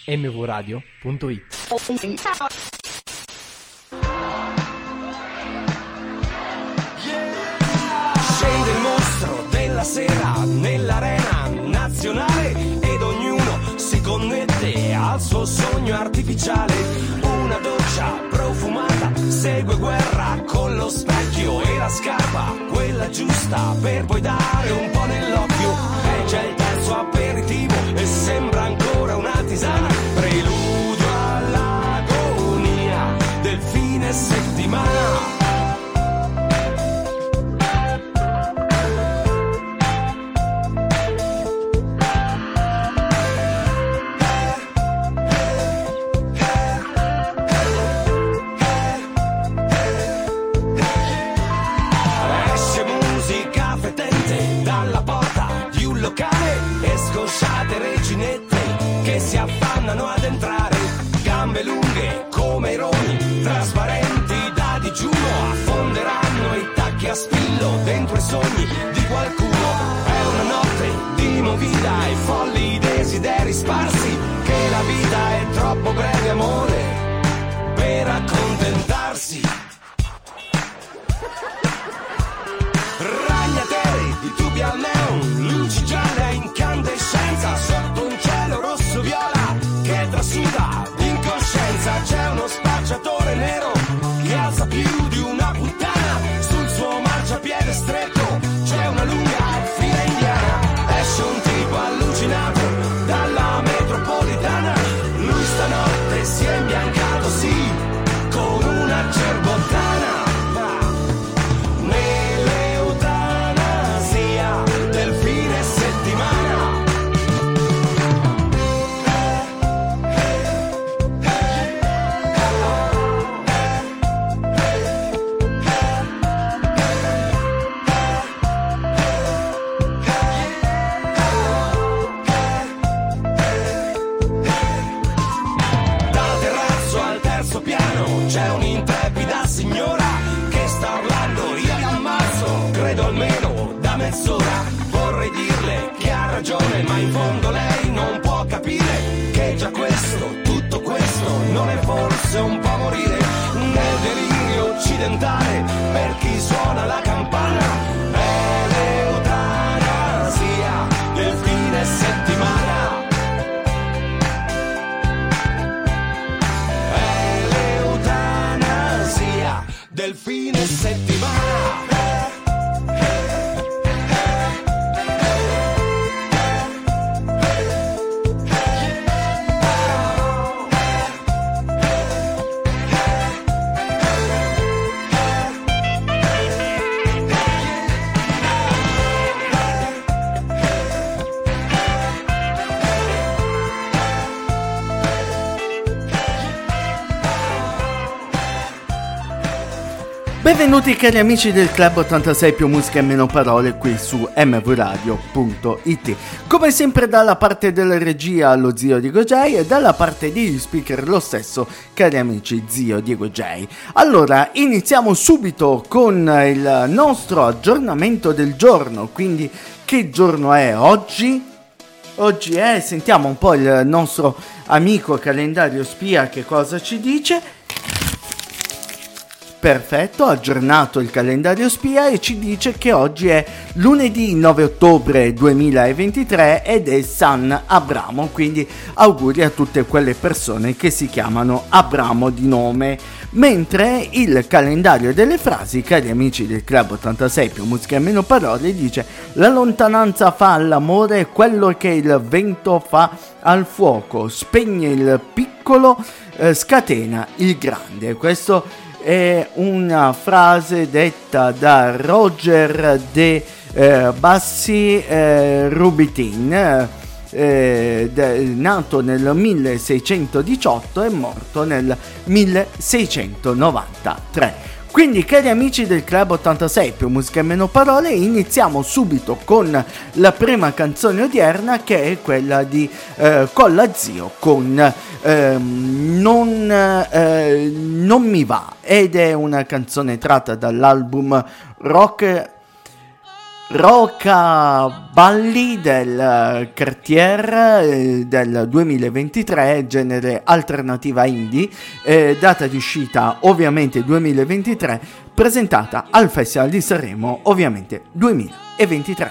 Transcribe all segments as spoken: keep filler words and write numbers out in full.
emme vu radio punto it. Scende il mostro della sera nell'arena nazionale ed ognuno si connette al suo sogno artificiale. Una doccia profumata segue guerra con lo specchio e la scarpa, quella giusta per poi dare un po' nell'occhio. È già il terzo aperitivo e sembra ancora una tisana, preludio all'agonia del fine settimana. Scosciate reginette che si affannano ad entrare, gambe lunghe come i roni, trasparenti da digiuno, affonderanno i tacchi a spillo dentro i sogni di qualcuno. È una notte di movida e folli desideri sparsi, che la vita è troppo breve, amore, per accontentarsi. Ragnateli di tubi al neon, luci gialle a incandescenza, sotto un cielo rosso viola che trasuda d'incoscienza. C'è uno spacciatore nero che alza più di una puttana sul suo marciapiede stretto, c'è una lunga fila indiana. Esce un tipo allucinato dalla metropolitana, lui stanotte si è imbiancato, sì, con una cerbottana. C'è un'intrepida signora che sta urlando, io vi ammazzo, credo almeno da mezz'ora. Vorrei dirle che ha ragione, ma in fondo lei non può capire che già questo, tutto questo, non è forse un po' morire nel delirio occidentale per chi suona la campana. È l'eutanasia del fine settimana. Del fine settimana. Benvenuti cari amici del Club ottantasei più musica e meno parole qui su emme vu radio punto it. Come sempre dalla parte della regia lo zio Diego J e dalla parte degli speaker lo stesso cari amici zio Diego J. Allora iniziamo subito con il nostro aggiornamento del giorno, quindi che giorno è oggi? Oggi è, sentiamo un po' il nostro amico calendario spia che cosa ci dice. Perfetto, ha aggiornato il calendario spia e ci dice che oggi è lunedì nove ottobre duemilaventitré ed è San Abramo, quindi auguri a tutte quelle persone che si chiamano Abramo di nome. Mentre il calendario delle frasi, cari amici del Club ottantasei più musica e meno parole, dice: la lontananza fa all'amore quello che il vento fa al fuoco, spegne il piccolo, eh, scatena il grande. Questo è una frase detta da Roger de eh, Bassi eh, Rubitin, eh, de, nato nel milleseicentodiciotto e morto nel milleseicentonovantatré. Quindi cari amici del Club ottantasei più musica e meno parole, iniziamo subito con la prima canzone odierna, che è quella di eh, Colla Zio con eh, non, eh, non mi va, ed è una canzone tratta dall'album Rock Rockabally del Cartier eh, del duemilaventitré, genere alternativa indie, eh, data di uscita ovviamente duemilaventitré, presentata al Festival di Sanremo ovviamente duemilaventitré.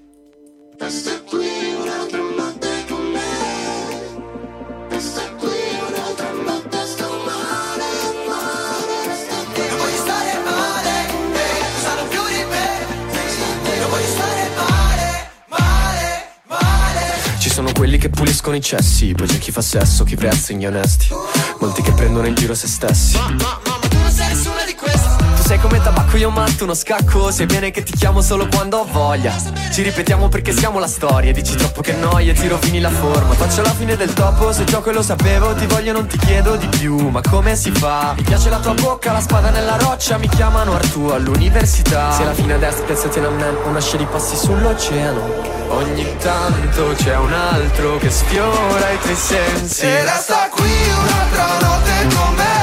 Sono quelli che puliscono i cessi, poi c'è chi fa sesso, chi prezza gli onesti, molti che prendono in giro se stessi. Ma, ma, ma, ma tu non sei nessuna di queste. Tu sei come tabacco, io matto uno scacco, sai bene che ti chiamo solo quando ho voglia. Ci ripetiamo perché siamo la storia, dici troppo che noia, ti rovini la forma. Faccio la fine del topo, se gioco e lo sapevo, ti voglio non ti chiedo di più, ma come si fa? Mi piace la tua bocca, la spada nella roccia, mi chiamano Artù all'università. Se la fine a destra, piazzati in amen, una scia di passi sull'oceano. Ogni tanto c'è un altro che sfiora i tuoi sensi e resta qui un'altra notte con me.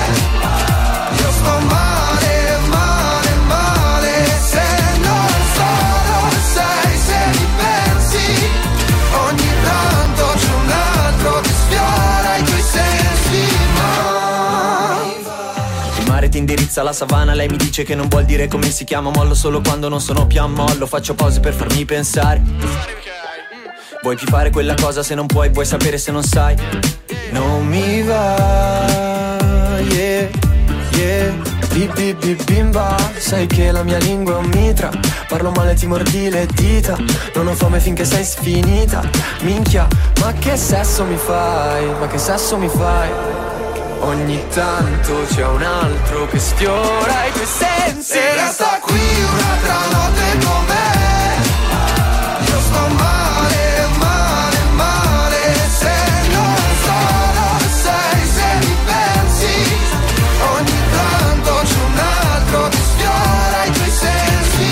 Io sto male, male, male. Se non so dove sei, se mi pensi. Ogni tanto c'è un altro che sfiora i tuoi sensi. Mai. Il mare ti indirizza alla savana, lei mi dice che non vuol dire come si chiama. Mollo solo quando non sono più a mollo, faccio pause per farmi pensare. Vuoi più fare quella cosa se non puoi, vuoi sapere se non sai. Non mi va, yeah, yeah. Bip bip bip bimba, sai che la mia lingua è un mitra. Parlo male, ti mordi le dita. Non ho fame finché sei sfinita. Minchia, ma che sesso mi fai, ma che sesso mi fai. Ogni tanto c'è un altro che sfiora i tuoi sensi e resta qui un'altra notte con me. Io sto male, male, male. Se non so dove sei, se mi pensi. Ogni tanto c'è un altro che sfiora i tuoi sensi.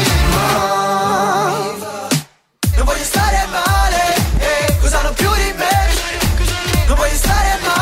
Mai. Non voglio stare male, eh, cosa hanno più di me. Non voglio stare male.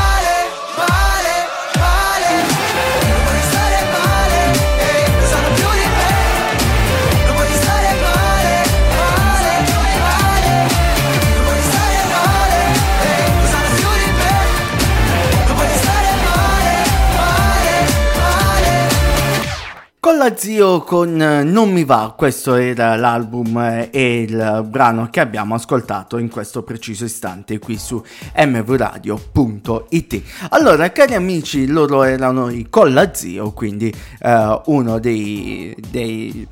Colla Zio con Non mi va, questo era l'album e il brano che abbiamo ascoltato in questo preciso istante qui su m v radio punto i t. Allora, cari amici, loro erano i Colla Zio, quindi uh, uno dei, dei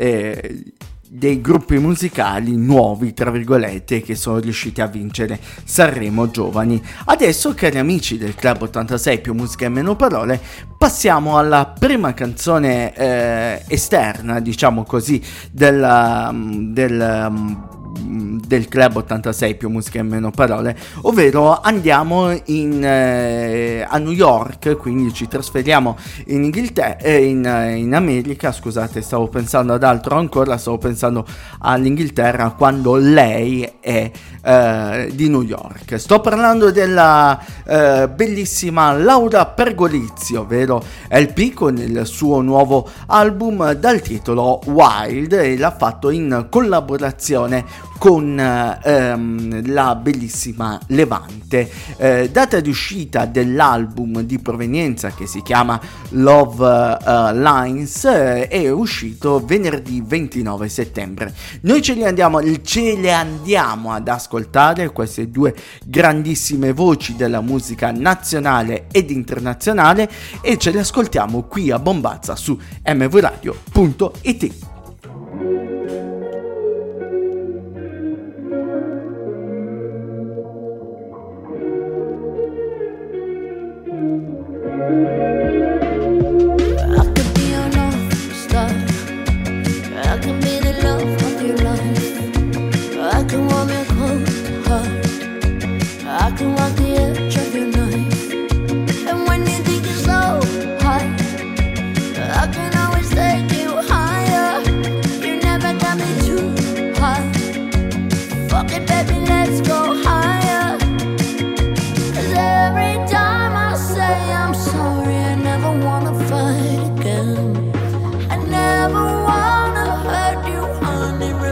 eh, dei gruppi musicali nuovi, tra virgolette, che sono riusciti a vincere Sanremo Giovani. Adesso, cari amici del Club ottantasei più musica e meno parole, passiamo alla prima canzone eh, esterna, diciamo così, del, del, del Club ottantasei più musica e meno parole, ovvero andiamo in, eh, a New York, quindi ci trasferiamo in Inghilterra, eh, in, in America, scusate, stavo pensando ad altro ancora, stavo pensando all'Inghilterra quando lei è eh, di New York. Sto parlando della eh, bellissima Laura Pergolizzi, ovvero L P, con il suo nuovo album dal titolo Wild, e l'ha fatto in collaborazione con ehm, la bellissima Levante. Eh, data di uscita dell'album di provenienza, che si chiama Love uh, Lines, eh, è uscito venerdì ventinove settembre. Noi ce le andiamo, ce le andiamo ad ascoltare queste due grandissime voci della musica nazionale ed internazionale, e ce le ascoltiamo qui a Bombazza su m v radio punto i t. Fight again. I never wanna hurt you, honey.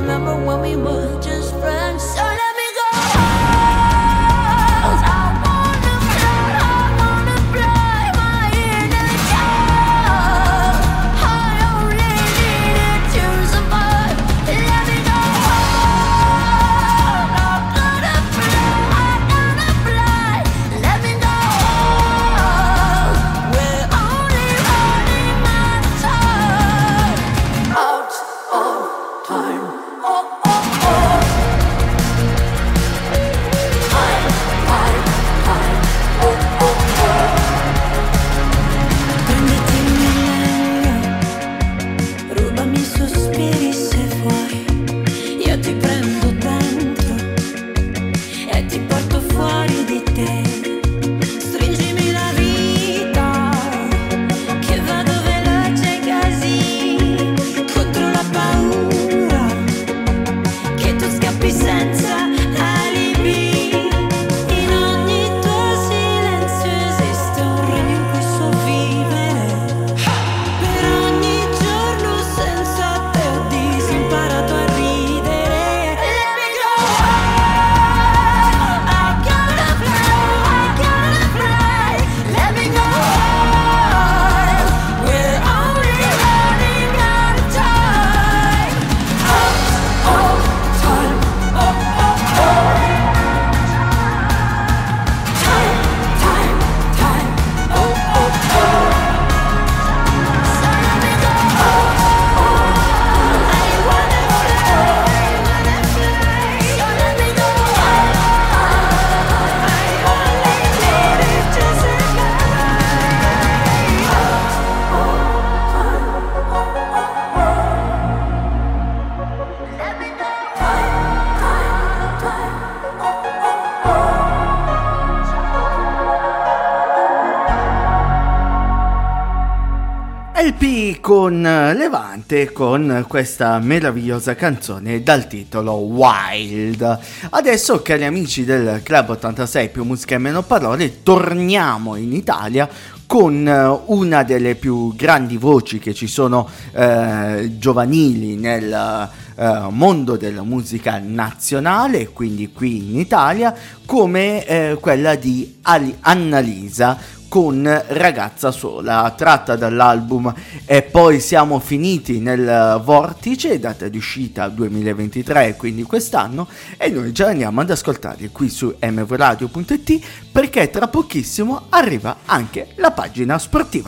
L P con Levante, con questa meravigliosa canzone dal titolo Wild. Adesso, cari amici del Club ottantasei più musica e meno parole, torniamo in Italia con una delle più grandi voci che ci sono eh, giovanili nel eh, mondo della musica nazionale, quindi qui in Italia, come eh, quella di Ali- Annalisa con Ragazza Sola, tratta dall'album E poi siamo finiti nel vortice, data di uscita duemilaventitré, quindi quest'anno, e noi già andiamo ad ascoltare qui su m v radio punto i t, perché tra pochissimo arriva anche la pagina sportiva.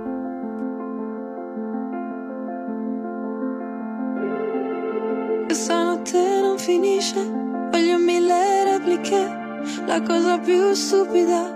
Questa notte non finisce, voglio mille repliche, la cosa più stupida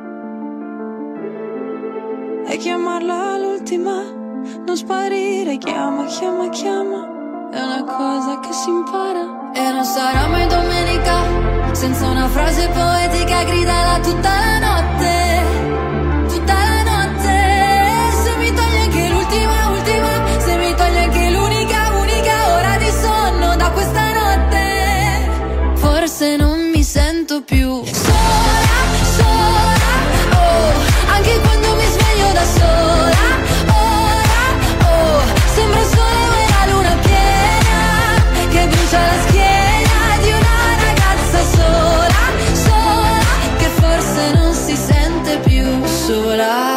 e chiamarla l'ultima, non sparire, chiama, chiama, chiama, è una cosa che si impara. E non sarà mai domenica senza una frase poetica gridala tutta la notte, tutta la notte. Se mi togli anche l'ultima, ultima, se mi togli anche l'unica, unica ora di sonno da questa notte, forse non mi sento più sola, sola, oh, anche quando mi sveglio da sola, ora, oh, sembra il sole e la luna piena che brucia la schiena di una ragazza sola, sola, che forse non si sente più sola.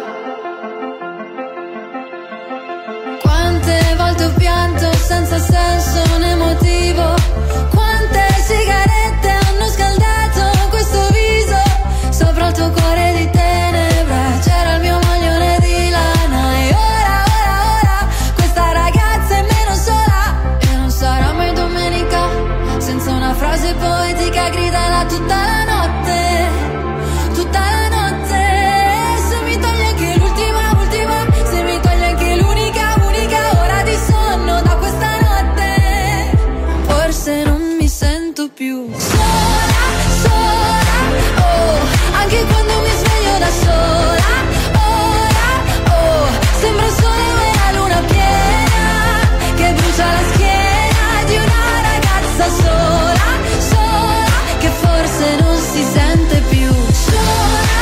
Quante volte ho pianto senza senso né motivo, quante sigarette hanno scaldato questo viso, sopra il tuo cuore di tenebra c'era il mio maglione di lana, e ora, ora, ora questa ragazza è meno sola. E non sarà mai domenica senza una frase poetica gridala tutta la notte, tutta la notte. Se mi togli anche l'ultima, ultima, se mi togli anche l'unica, unica ora di sonno da questa notte, forse non mi sento più sola, sola, oh, anche quando mi sveglio da sola, ora, oh, sembra il sole e la luna piena che brucia la schiena di una ragazza sola, sola, che forse non si sente più sola,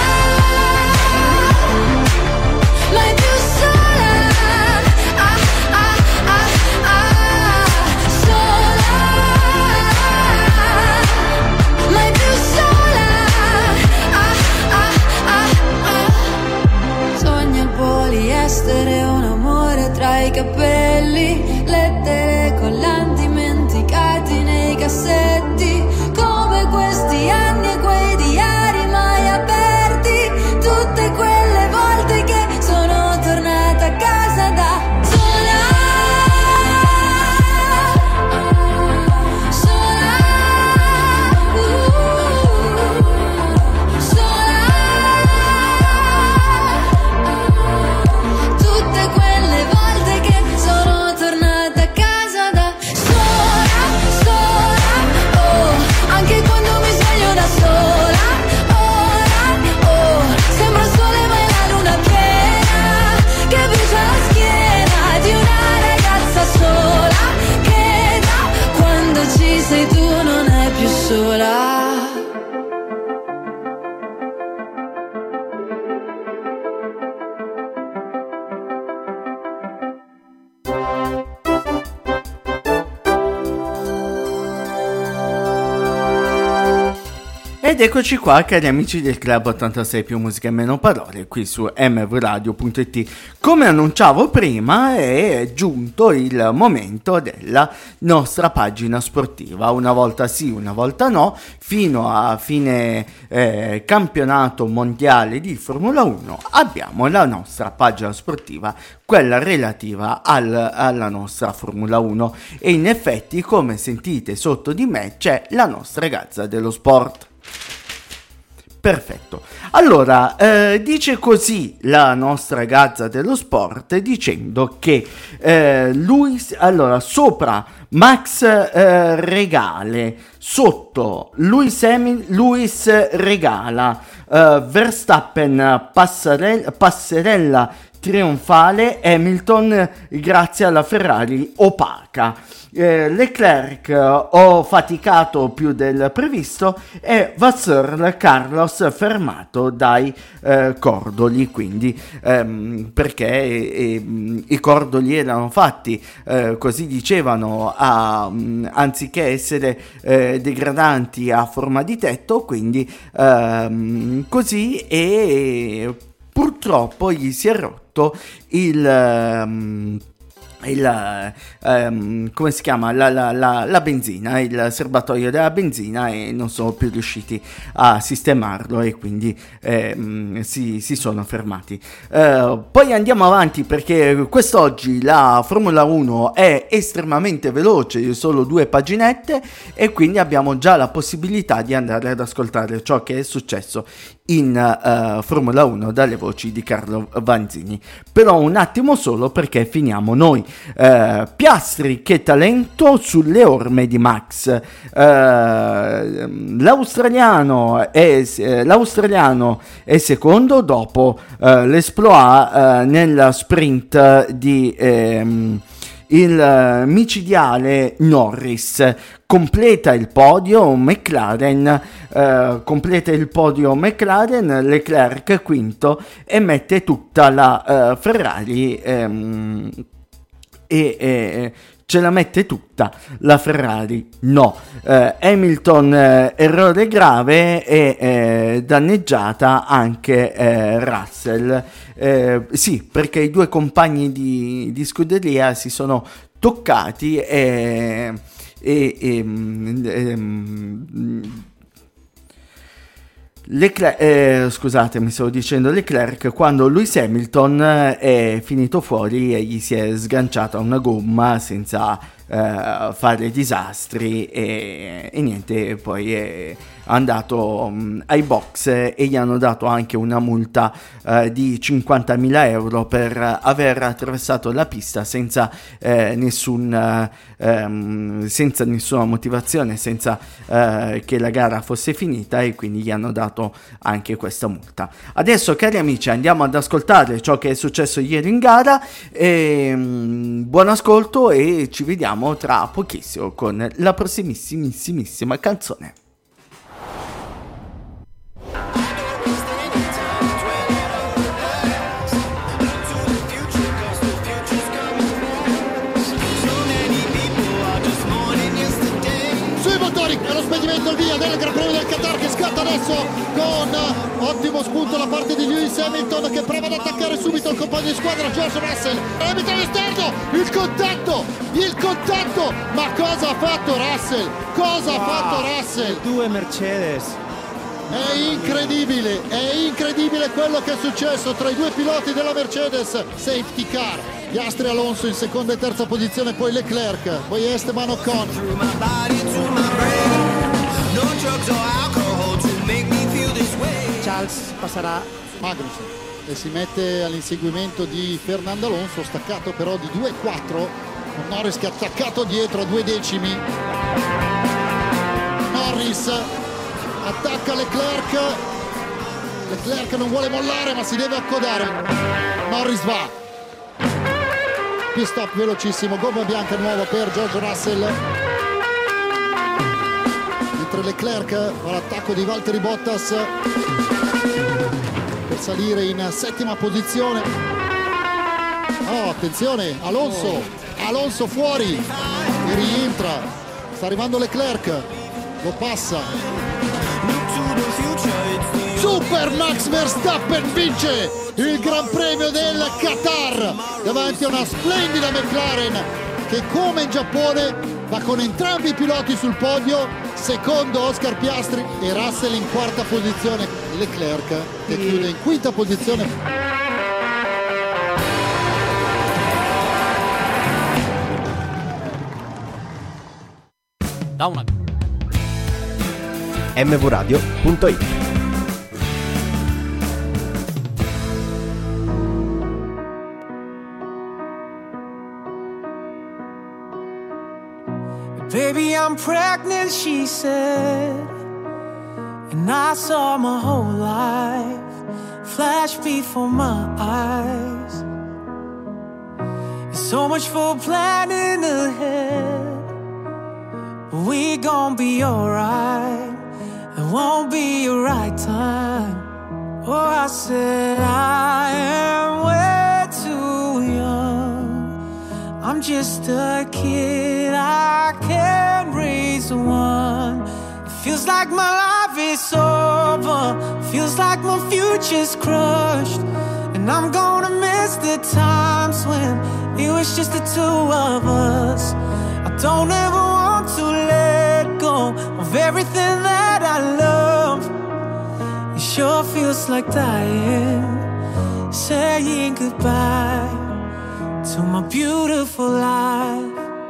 mai più sola, ah, ah, ah, ah, sola, mai più sola, ah, ah, ah, ah. Sogna il poliestere, un amore tra i capelli, lettere collanti dimenticati nei cassetti, come questi anni e quei diari mai aperti, tutte quelle volte che sono tornata a casa da sola, sola, uh, sola, tutte quelle volte che sono tornata a casa da sola, sola, oh, anche quando mi sveglio da sola, ora, oh, sembra il sole ma è la luna piena che brucia la schiena di una ragazza sola, che da quando ci sei tu non è più sola. Ed eccoci qua, cari amici del Club ottantasei più musica e meno parole, qui su m v radio punto i t. Come annunciavo prima, è giunto il momento della nostra pagina sportiva. Una volta sì, una volta no, fino a fine eh, campionato mondiale di Formula uno abbiamo la nostra pagina sportiva, quella relativa al, alla nostra Formula uno, e in effetti, come sentite sotto di me, c'è la nostra Gazza dello Sport. Perfetto. Allora, eh, dice così la nostra Gazza dello Sport, dicendo che eh, Luis, allora, sopra Max eh, Regale, sotto Luis, Emil, Luis Regala, eh, Verstappen, Passarella, Passerella, trionfale Hamilton grazie alla Ferrari opaca. Eh, Leclerc ho faticato più del previsto e Vasseur Carlos fermato dai eh, cordoli, quindi ehm, perché eh, i cordoli erano fatti eh, così dicevano a, mh, anziché essere eh, degradanti a forma di tetto, quindi ehm, così, e purtroppo gli si è rotto il um, il um, come si chiama la, la, la, la benzina, il serbatoio della benzina, e non sono più riusciti a sistemarlo e quindi eh, si, si sono fermati. Uh, poi andiamo avanti, perché quest'oggi la Formula uno è estremamente veloce, solo due paginette, e quindi abbiamo già la possibilità di andare ad ascoltare ciò che è successo in uh, Formula uno dalle voci di Carlo Vanzini. Però un attimo solo, perché finiamo noi. Uh, Piastri, che talento sulle orme di Max. Uh, l'australiano, è, eh, l'australiano è secondo dopo uh, l'esploit uh, nella sprint di ehm, il micidiale Norris. Completa il podio McLaren, eh, completa il podio McLaren, Leclerc quinto, e mette tutta la eh, Ferrari ehm, e eh, ce la mette tutta la Ferrari, no. eh, Hamilton eh, errore grave, e eh, danneggiata anche eh, Russell, eh, sì, perché i due compagni di, di scuderia si sono toccati e E, e, e, Leclerc, eh, scusate, mi stavo dicendo Leclerc, quando Lewis Hamilton è finito fuori e gli si è sganciata una gomma senza eh, fare disastri, e, e niente, poi è andato um, ai box e gli hanno dato anche una multa uh, di cinquantamila euro per aver attraversato la pista senza eh, nessun uh, um, senza nessuna motivazione, senza uh, che la gara fosse finita, e quindi gli hanno dato anche questa multa. Adesso, cari amici, andiamo ad ascoltare ciò che è successo ieri in gara, e um, buon ascolto, e ci vediamo tra pochissimo con la prossimissimissima canzone. Il via del Gran Premio del Qatar, che scatta adesso con ottimo spunto da parte di Lewis Hamilton, che prova ad attaccare subito il compagno di squadra George Russell. Hamilton all'esterno, il contatto, il contatto, ma cosa ha fatto Russell? Cosa wow. ha fatto Russell? Due Mercedes. È incredibile, è incredibile quello che è successo tra i due piloti della Mercedes. Safety car, Piastri Alonso in seconda e terza posizione, poi Leclerc, poi Esteban Ocon. Charles passerà Magnussen e si mette all'inseguimento di Fernando Alonso, staccato però di due quattro, con Norris che ha attaccato dietro a due decimi. Norris attacca Leclerc, Leclerc non vuole mollare ma si deve accodare. Norris va, pit stop velocissimo, gomma bianca nuova per George Russell. Leclerc all'attacco di Valtteri Bottas per salire in settima posizione. Oh, attenzione, Alonso, Alonso fuori e rientra, sta arrivando Leclerc, lo passa. Super Max Verstappen vince il Gran Premio del Qatar davanti a una splendida McLaren che, come in Giappone, va con entrambi i piloti sul podio. Secondo Oscar Piastri e Russell in quarta posizione, Leclerc che chiude in quinta posizione. Da una m v radio punto it. Baby, I'm pregnant, she said, and I saw my whole life flash before my eyes. So much for planning ahead, but we gon' be alright. It won't be a right time. Oh, I said I am way too young. I'm just a kid, I can't raise one. It feels like my life is over, feels like my future's crushed. And I'm gonna miss the times when it was just the two of us. I don't ever want to let go of everything that I love. It sure feels like dying, saying goodbye to my beautiful life.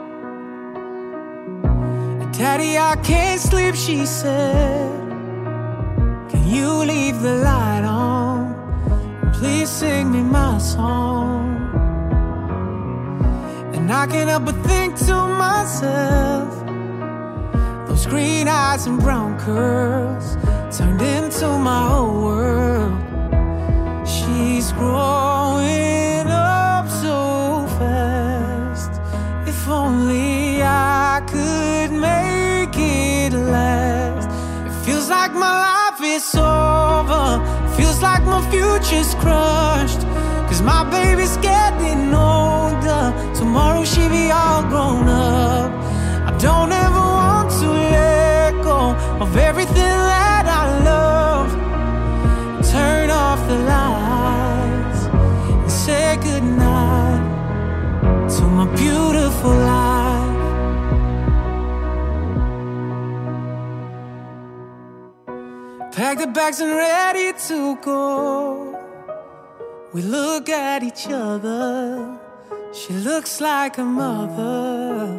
Daddy, I can't sleep, she said. Can you leave the light on? Please sing me my song. And I can't help but think to myself, those green eyes and brown curls turned into my whole world. She's growing up so fast. If only I could make it last. It feels like my life is over, feels like my future's crushed. Cause my baby's getting older, tomorrow she'll be all grown up. I don't ever want to let go of everything that I love. Turn off the lights and say goodnight to my beautiful life. Pack the bags and ready to go. We look at each other, she looks like a mother.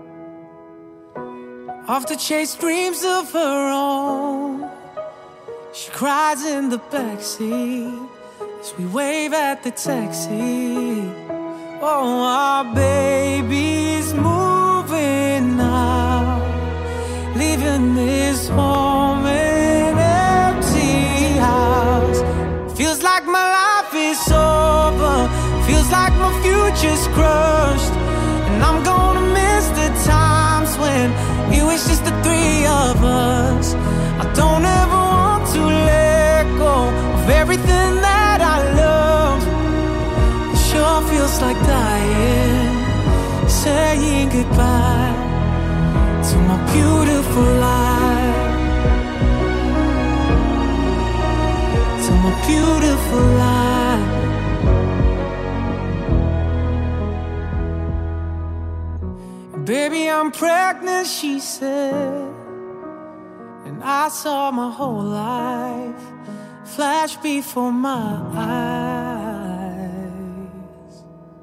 Off to chase dreams of her own. She cries in the backseat as we wave at the taxi. Oh, our baby's moving now, leaving this home an empty house. Feels like my life is over, feels like my future's crushed. And I'm gonna miss the times when it was just the three of us. I don't ever want to let go of everything that I love. It sure feels like dying, saying goodbye to my beautiful life, to my beautiful life. Baby, I'm pregnant, she said. And I saw my whole life flash before my eyes.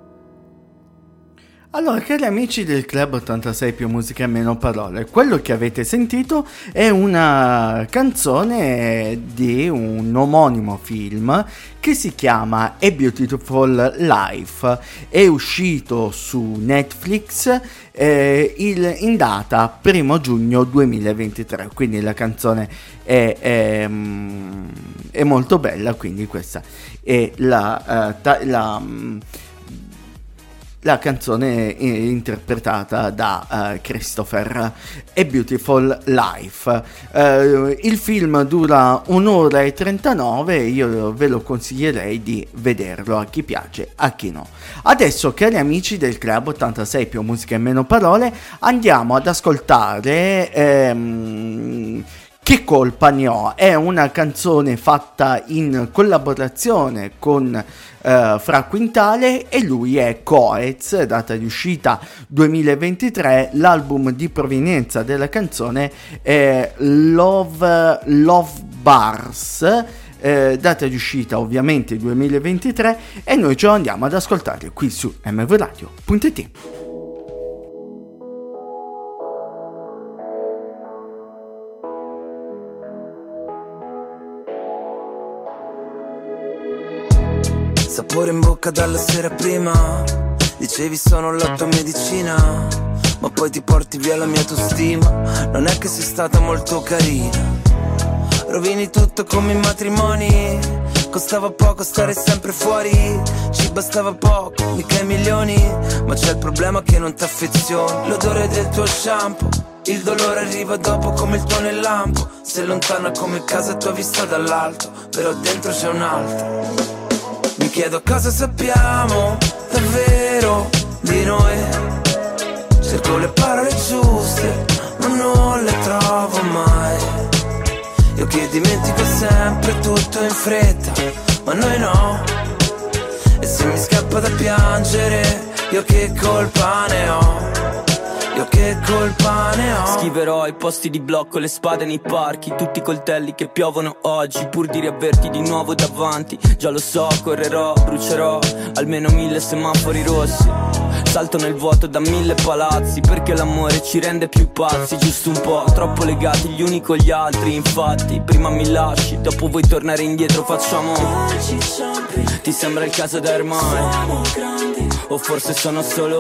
Allora, cari amici del Club ottantasei più musica e meno parole, quello che avete sentito è una canzone di un omonimo film che si chiama A Beautiful Life. È uscito su Netflix eh, il, in data primo giugno duemilaventitré, quindi la canzone è, è, è molto bella, quindi questa è la... Uh, ta- la um, La canzone interpretata da uh, Christopher, A Beautiful Life. Uh, il film dura un'ora e trentanove, io ve lo consiglierei di vederlo a chi piace, a chi no. Adesso, cari amici del Club ottantasei più musica e meno parole, andiamo ad ascoltare... Ehm, Che colpa ne ho? È una canzone fatta in collaborazione con uh, Fra Quintale e lui è Coez, data di uscita duemilaventitré. L'album di provenienza della canzone è Love, Love Bars, eh, data di uscita ovviamente duemilaventitré, e noi ce lo andiamo ad ascoltare qui su m v radio punto i t. Sapore in bocca dalla sera prima, dicevi sono la tua medicina, ma poi ti porti via la mia autostima. Non è che sei stata molto carina, rovini tutto come i matrimoni, costava poco stare sempre fuori, ci bastava poco, mica i milioni. Ma c'è il problema che non ti affezioni. L'odore del tuo shampoo, il dolore arriva dopo come il tuo nel lampo. Sei lontana come casa tua vista dall'alto, però dentro c'è un altro. Mi chiedo cosa sappiamo davvero di noi. Cerco le parole giuste, ma non le trovo mai. Io che dimentico sempre tutto in fretta, ma noi no. E se mi scappa da piangere, io che colpa ne ho? Io che colpa ne ho? Scriverò ai posti di blocco, le spade nei parchi, tutti i coltelli che piovono oggi, pur di riaverti di nuovo davanti. Già lo so, correrò, brucerò almeno mille semafori rossi. Salto nel vuoto da mille palazzi, perché l'amore ci rende più pazzi. Giusto un po', troppo legati gli uni con gli altri. Infatti, prima mi lasci, dopo vuoi tornare indietro, facciamo. Ti sembra il caso da ormai? O forse sono solo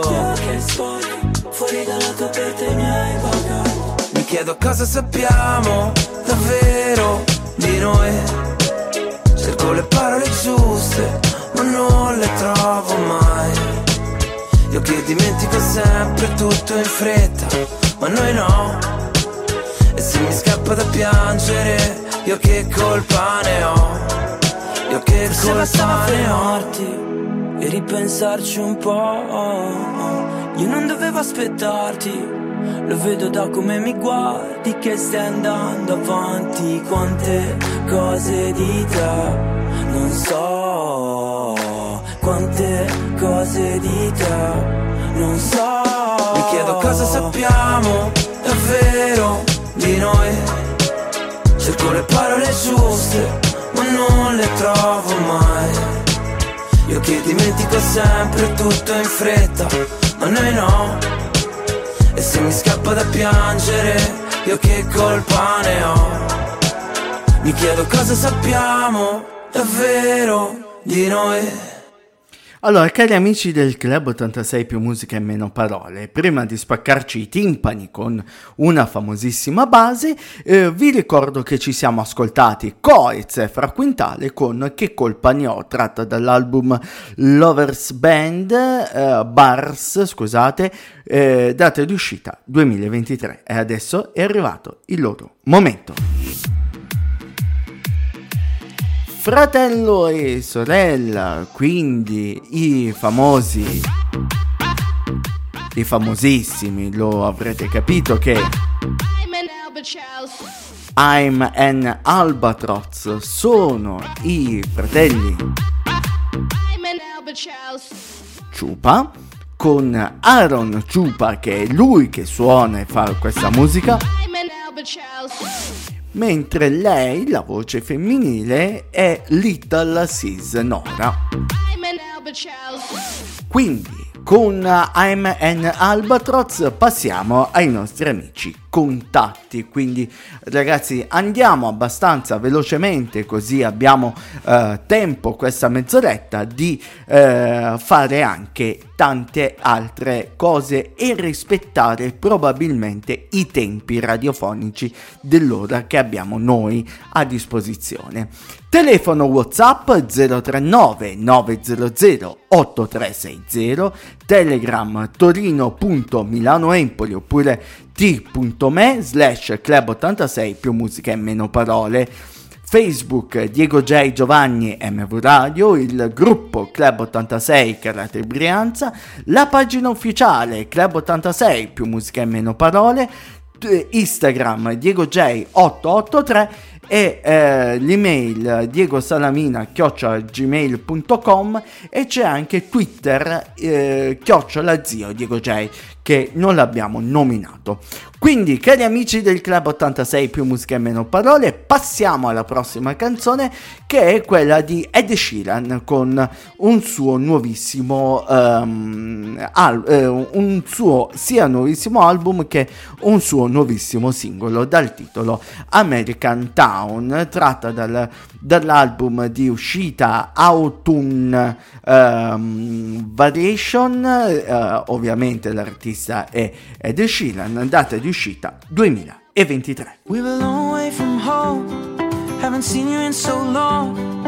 fuori dalla tua perte mi hai pagato. Mi chiedo cosa sappiamo davvero di noi. Cerco le parole giuste, ma non le trovo mai. Io che dimentico sempre tutto in fretta, ma noi no. E se mi scappa da piangere, io che colpa ne ho? Io che Forse colpa bastava ne ho? fermarti e ripensarci un po'. Io non dovevo aspettarti, lo vedo da come mi guardi che stai andando avanti. Quante cose di te non so, quante cose di te non so. Mi chiedo cosa sappiamo davvero di noi. Cerco le parole giuste, ma non le trovo mai. Io che dimentico sempre tutto in fretta, ma noi no. E se mi scappa da piangere, io che colpa ne ho? Mi chiedo cosa sappiamo davvero di noi. Allora, cari amici del Club ottantasei più musica e meno parole, prima di spaccarci i timpani con una famosissima base, eh, vi ricordo che ci siamo ascoltati Coez e Fra Quintale con Che colpa ne ho, tratta dall'album Lovers Band, eh, Bars, scusate, eh, data di uscita duemilaventitré. E adesso è arrivato il loro momento. Fratello e sorella, quindi i famosi, i famosissimi, lo avrete capito che I'm an Albatross sono i fratelli Ciupa, con Aaron Ciupa che è lui che suona e fa questa musica, mentre lei, la voce femminile, è Little Sis Nora. Quindi con I'm an Albatross passiamo ai nostri amici contatti. Quindi ragazzi, andiamo abbastanza velocemente, così abbiamo eh, tempo questa mezz'oretta di eh, fare anche tante altre cose e rispettare probabilmente i tempi radiofonici dell'ora che abbiamo noi a disposizione. Telefono WhatsApp zero tre nove nove zero zero otto tre sei zero, Telegram torino.milanoempoli oppure t.me slash club ottantasei più musica e meno parole, Facebook Diego J Giovanni M V Radio, il gruppo Club ottantasei Carattere Brianza, la pagina ufficiale Club ottantasei più musica e meno parole, Instagram Diego J ottocentoottantatré e eh, l'email diegosalamina chiocciola gmail punto com, e c'è anche Twitter eh, chiocciola zio Diego J, che non l'abbiamo nominato. Quindi, cari amici del Club ottantasei più musica e meno parole, passiamo alla prossima canzone, che è quella di Ed Sheeran con un suo nuovissimo um, al- eh, un suo sia nuovissimo album che un suo nuovissimo singolo dal titolo American Town, tratta dal, dall'album di uscita Autumn um, Variation. Uh, ovviamente l'artista è Ed Sheeran, data di uscita duemilaventitré. We were a long way from home, haven't seen you in so long, but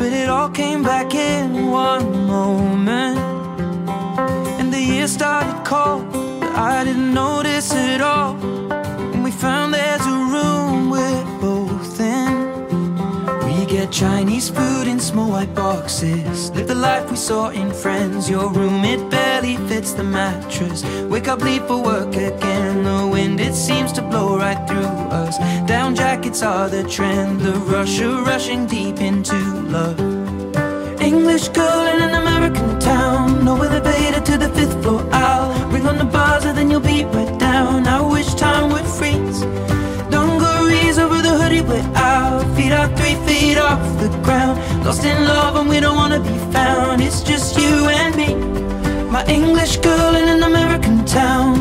but it all came back in one moment. And the year started cold, but I didn't notice it all. And we found there's a room we're both in. We get Chinese food in small white boxes, live the life we saw in Friends. Your room, it barely fits the mattress. Wake up, leave for work again. The wind, it seems to blow right through us. Down jackets are the trend, the rush of rushing deep into love. English girl in an American town, no elevator to the fifth floor. I'll ring on the buzzer, then you'll be right down. I wish time would freeze. Dungarees over the hoodie, we're out. Feet are three feet off the ground. Lost in love and we don't wanna be found. It's just you and me, my English girl in an American town.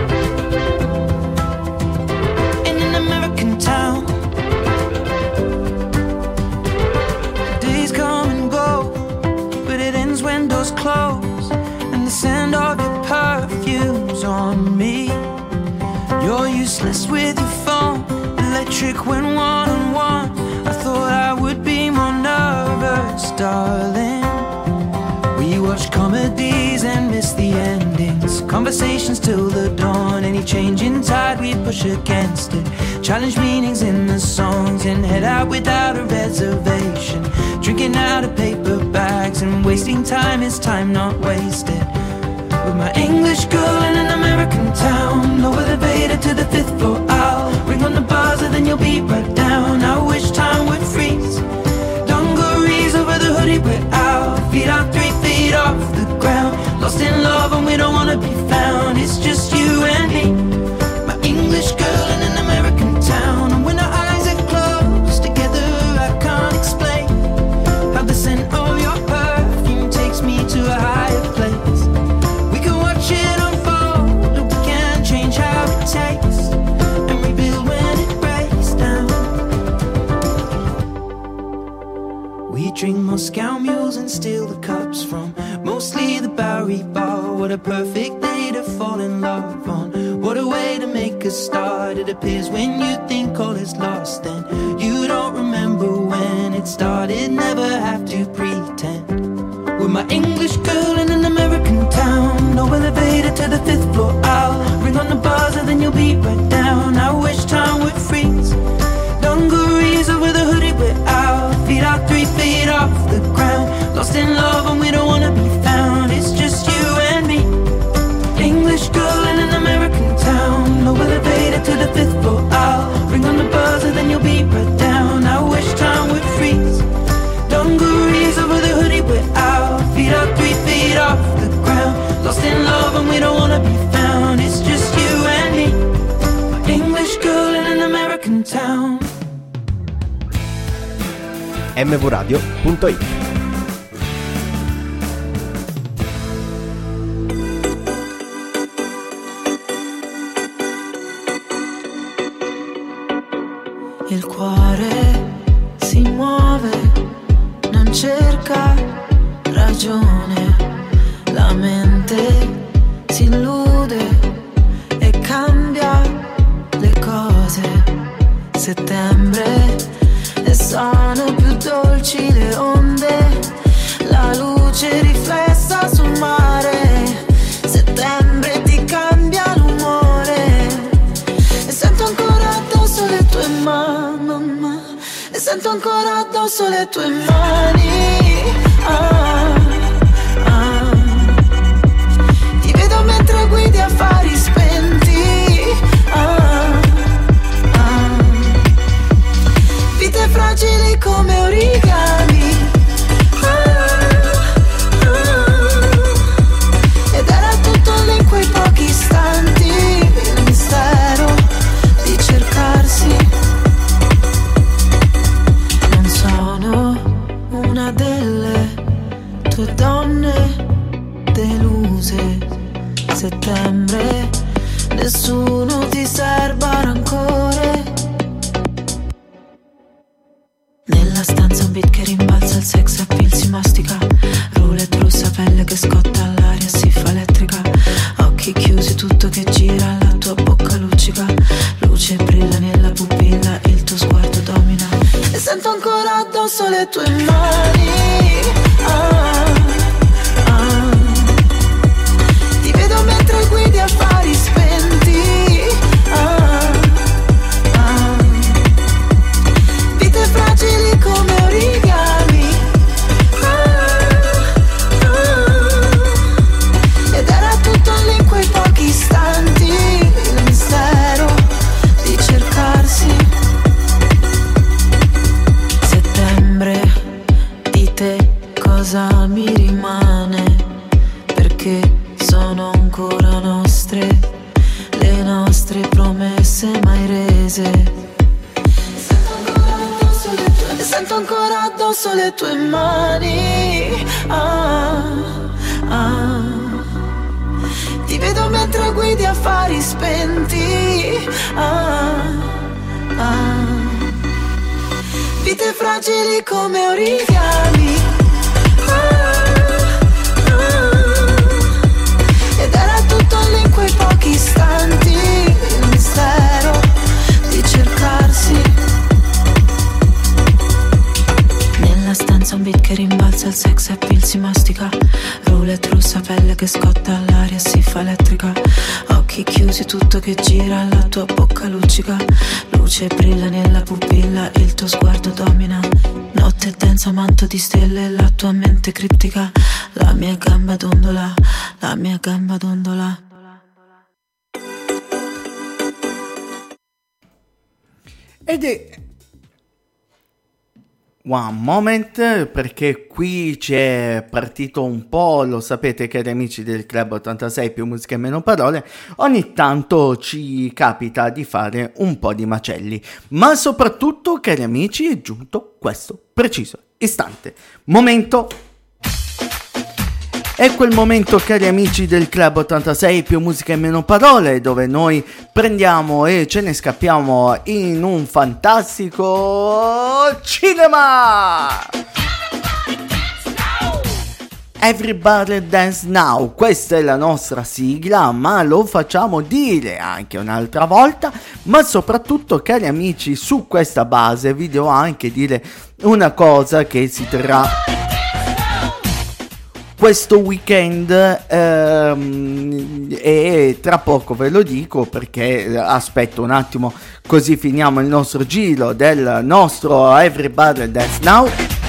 In an American town. Days come and go, but it ends when doors close. And the scent of your perfume's on me. You're useless with your phone, electric when one-on-one. I thought I would be more nervous, darling. We watch comedies and miss the endings. Conversations till the dawn. Any change in tide, we push against it. Challenge meanings in the songs and head out without a reservation. Drinking out of paper bags and wasting time is time not wasted. With my English girl in an American town, no elevator to the fifth floor. I'll ring on the buzzer, then you'll be right down. I wish time would freeze. Dungarees over the hoodie, we're out. Feet are three feet off the ground. Lost in love and we don't wanna be found. It's just you and me, my English girl in an American town. And when our eyes are closed together, I can't explain how the scent of your perfume takes me to a higher place. It unfold, we can't change how it tastes, and rebuild when it breaks down. We drink Moscow mules and steal the cups from mostly the Bowery Bar. What a perfect day to fall in love on. What a way to make a start. It appears when you think all is lost, then you don't remember when it started. Never have to pretend. With my English girl in an American town, no elevator to the fifth floor. I'll ring on the buzzer, then you'll be right down. I wish time would freeze. Dungarees over the hoodie, we're out. Feet are three feet off the ground. Lost in love and we don't wanna be found. It's just you and me, English girl in an American town. No elevator to the fifth floor. I'll ring on the buzzer, then you'll be right down. I wish time would freeze. Dungarees over the hoodie, we're out. Feet are three feet off the ground. Lost in love and we don't wanna be found. It's just you and me, my English girl in an American town. M V radio punto it. Il cuore si muove, non cerca ragione, la mente si illude e cambia le cose. Settembre e sono più dolci le onde, la luce riflessa sul mare. Settembre ti cambia l'umore e sento ancora addosso le tue mani, e sento ancora addosso le tue mani. Ah, ah. Ti vedo mentre guidi affari spenti. Ah, ah. Vite fragili come origami. Ah, ah. Ed era tutto lì in quei pochi istanti, il mistero di cercarsi. Non sono una delle tue donne deluse. Settembre, nessuno ti serba rancore. Nella stanza un beat che rimbalza, il sex appeal si mastica. Roulette rossa, pelle che scotta, l'aria si fa elettrica. Occhi chiusi, tutto che gira, la tua bocca luccica. Luce brilla nella pupilla, il tuo sguardo domina. E sento ancora addosso addosso le tue mani. Ah, ah. Ti vedo mentre guidi affari spenti. Ah, ah. Vite fragili come origami. Ah, ah. Ed era tutto lì in quei pochi istanti, il mistero di cercarsi. Settembre, di te cosa mi rimane? Perché sono ancora nostre, le nostre promesse mai rese. Sento ancora addosso le tue mani. Ah, ah. Ti vedo mentre guidi affari spenti. Ah, ah. Vite fragili come origami. Ah, ah. Ed era tutto lì in quei pochi istanti, il mistero di cercarsi. Nella stanza un beat che rimbalza, il sex appeal si mastica. Roulette russa, pelle che scotta, l'aria si fa elettrica. Occhi chiusi, tutto che gira, la tua bocca luccica. Luce brilla nella pupilla, il tuo sguardo domina. Notte densa, manto di stelle, la tua mente criptica. La mia gamba dondola, la mia gamba dondola. Ed è one moment, perché qui c'è partito un po', lo sapete cari amici del Club ottantasei più musica e meno parole, ogni tanto ci capita di fare un po' di macelli, ma soprattutto cari amici è giunto questo preciso istante, momento. È quel momento, cari amici del Club ottantasei più musica e meno parole, dove noi prendiamo e ce ne scappiamo in un fantastico cinema. Everybody Dance Now, questa è la nostra sigla, ma lo facciamo dire anche un'altra volta, ma soprattutto cari amici, su questa base vi devo anche dire una cosa che si terrà questo weekend, ehm, e tra poco ve lo dico, perché aspetto un attimo così finiamo il nostro giro del nostro Everybody Dance Now.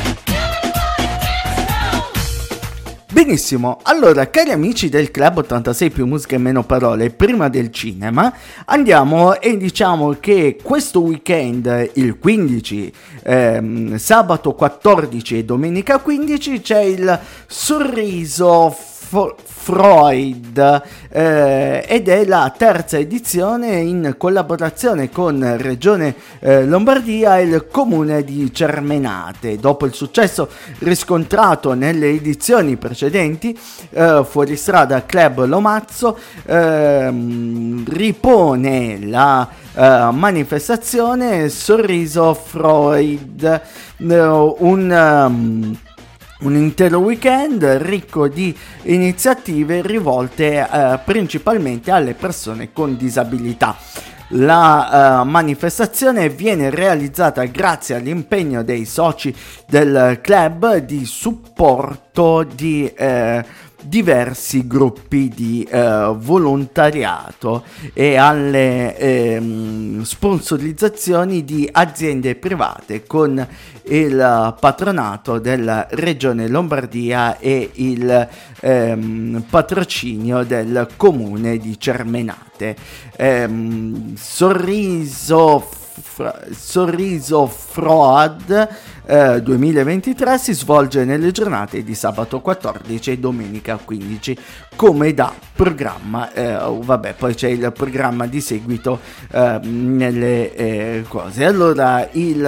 Benissimo, allora cari amici del Club ottantasei più musica e meno parole, prima del cinema andiamo e diciamo che questo weekend, il quindici, ehm, sabato quattordici e domenica quindici, c'è il Sorriso F- Freud, eh, ed è la terza edizione in collaborazione con Regione eh, Lombardia e il Comune di Cermenate. Dopo il successo riscontrato nelle edizioni precedenti, eh, Fuoristrada Club Lomazzo eh, ripone la eh, manifestazione Sorriso Freud, eh, un... Um, Un intero weekend ricco di iniziative rivolte eh, principalmente alle persone con disabilità. La uh, manifestazione viene realizzata grazie all'impegno dei soci del club di supporto di eh, diversi gruppi di eh, volontariato e alle eh, sponsorizzazioni di aziende private con il patronato della Regione Lombardia e il ehm, patrocinio del Comune di Cermenate. Ehm, sorriso Sorriso Freud eh, duemilaventitré si svolge nelle giornate di sabato quattordici e domenica quindici, come da programma. Eh, vabbè, poi c'è il programma di seguito eh, nelle eh, cose. Allora il,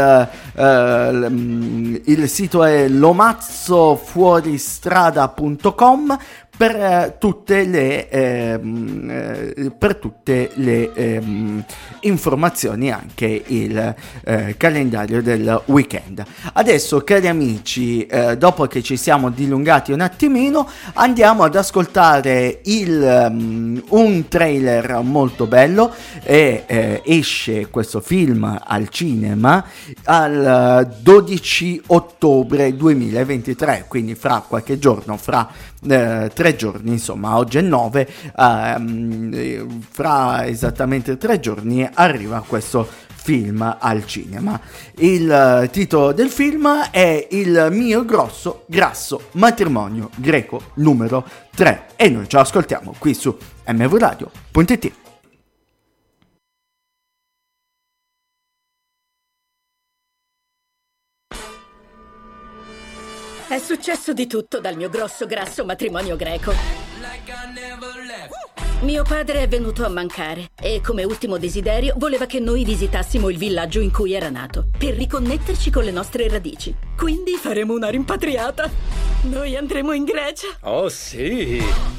eh, il sito è lomazzofuoristrada punto com. per eh, tutte le ehm, eh, per tutte le ehm, informazioni, anche il eh, calendario del weekend. Adesso, cari amici, eh, dopo che ci siamo dilungati un attimino, andiamo ad ascoltare il um, un trailer molto bello. E eh, esce questo film al cinema al dodici ottobre duemilaventitré, quindi fra qualche giorno, fra eh, tre giorni, insomma oggi è nove, ehm, fra esattamente tre giorni arriva questo film al cinema. Il uh, titolo del film è Il mio grosso grasso matrimonio greco numero tre e noi ce lo ascoltiamo qui su m v radio punto i t. È successo di tutto dal mio grosso grasso matrimonio greco. Mio padre è venuto a mancare e come ultimo desiderio voleva che noi visitassimo il villaggio in cui era nato per riconnetterci con le nostre radici. Quindi faremo una rimpatriata. Noi andremo in Grecia. Oh sì!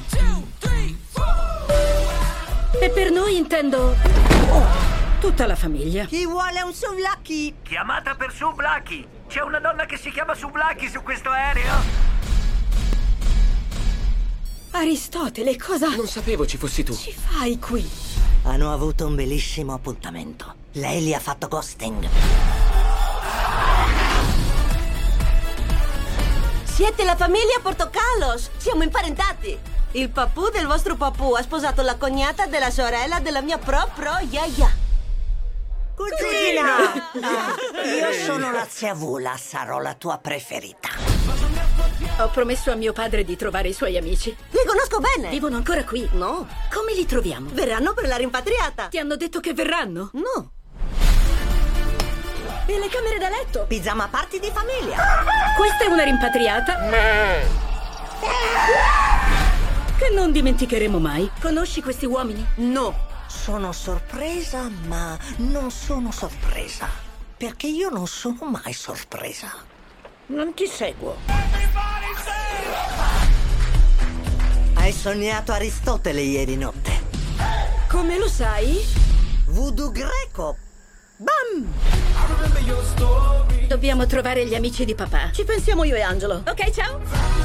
E per noi intendo tutta la famiglia. Chi vuole un souvlaki? Chiamata per souvlaki. C'è una donna che si chiama souvlaki su questo aereo? Aristotele, cosa? Non sapevo ci fossi tu. Ci fai qui? Hanno avuto un bellissimo appuntamento. Lei gli ha fatto ghosting. Siete la famiglia Portocalos. Siamo imparentati. Il papù del vostro papù ha sposato la cognata della sorella della mia pro-pro yaya. Cugina! Io sono la zia Vula, sarò la tua preferita. Ho promesso a mio padre di trovare i suoi amici. Li conosco bene. Vivono ancora qui? No. Come li troviamo? Verranno per la rimpatriata. Ti hanno detto che verranno? No. E le camere da letto? Pigiama party di famiglia. Questa è una rimpatriata che non dimenticheremo mai. Conosci questi uomini? No. Sono sorpresa, ma non sono sorpresa. Perché io non sono mai sorpresa. Non ti seguo. Hai sognato Aristotele ieri notte. Come lo sai? Voodoo greco. Bam! Dobbiamo trovare gli amici di papà. Ci pensiamo io e Angelo. Ok, ciao.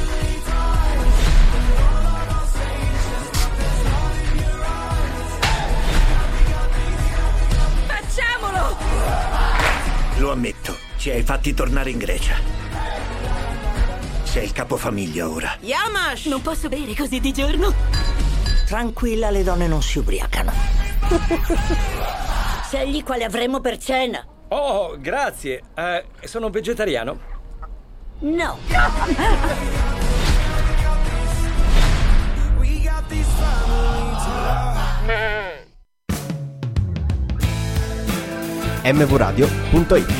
Facciamolo! Lo ammetto, ci hai fatti tornare in Grecia. Sei il capofamiglia ora. Yamash! Non posso bere così di giorno. Tranquilla, le donne non si ubriacano. Scegli quale avremo per cena. Oh, grazie. Uh, sono vegetariano. No. m v radio punto i t.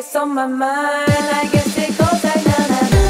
it's on my mind. I guess it goes like na na na.